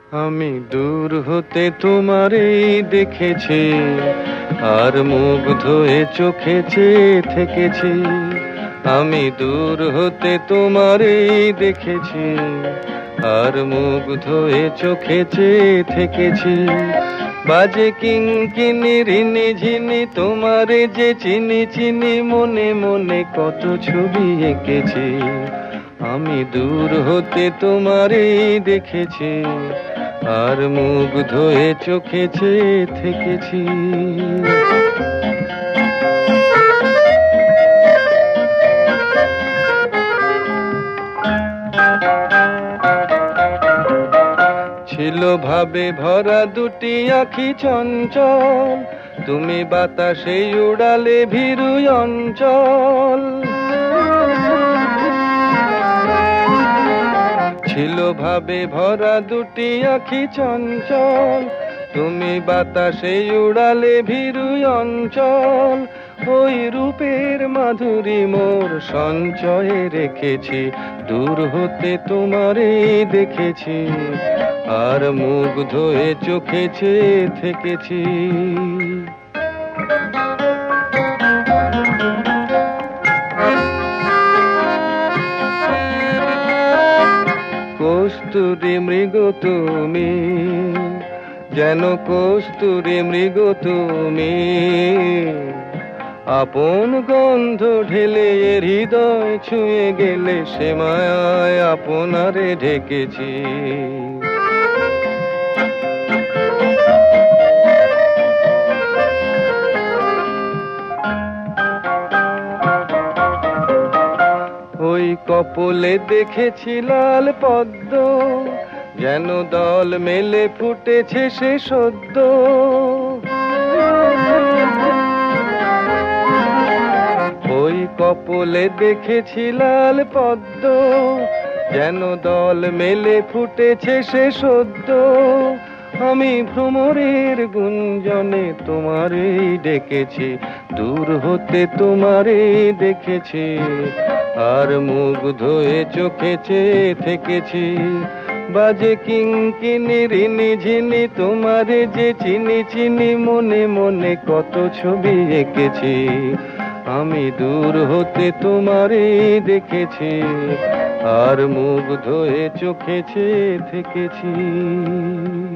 আমি দূর হতে তোমারই দেখেছি, আর মুগ্ধ হয়ে চোখে চেয়ে থেকেছি। আমি দূর হতে তোমারই দেখেছি, আর মুগ্ধ হয়ে চোখে চেয়ে থেকেছি। বাজে কিঙ্কিনি রিনি ঝিনি তোমারে যে চিনি চিনি, মনে মনে কত ছবি এঁকেছি। আমি দূর হতে তোমারই দেখেছি, আর মুগ্ধ হয়ে চোখে চেয়ে থেকেছি। ছিল ভাবে ভরা দুটি আঁখি চঞ্চল, তুমি বাতাসে উড়ালে ভীরু অঞ্চল। ছিল ভাবে ভরা দুটি আঁখি চঞ্চল, তুমি বাতাসে উড়ালে ভীরু অঞ্চল। ওই রূপের মাধুরী মোর সঞ্চয়ে রেখেছি, দূর হতে তোমারে দেখেছি, আর মুগ্ধ হয়ে চোখে চেয়ে থেকেছি। কস্তুরী মৃগ তুমি, যেন কস্তুরী মৃগ তুমি, আপন গন্ধ ঢেলে হৃদয় ছুঁয়ে গেলে, সে মায়ায় আপনারে ঢেকেছি। ওই কপলে দেখেছি লাল পদ্ম, যেন দল মেলে ফুটেছে সে সদ্য। ওই কপলে দেখেছি লাল পদ্ম, যেন দল মেলে ফুটেছে সে সদ্য। আমি ভ্রমরের গুঞ্জনে তোমারই ডেকেছি, দূর হতে তোমারই দেখেছি, আর মুগ্ধ হয়ে চোখে চেয়ে থেকেছি। বাজে কিঙ্কিনি রিনি ঝিনি তোমারে যে চিনি চিনি, মনে মনে কত ছবি এঁকেছি। আমি দূর হতে তোমারে দেখেছি, আর মুগ্ধ হয়ে চোখে চেয়ে থেকেছি।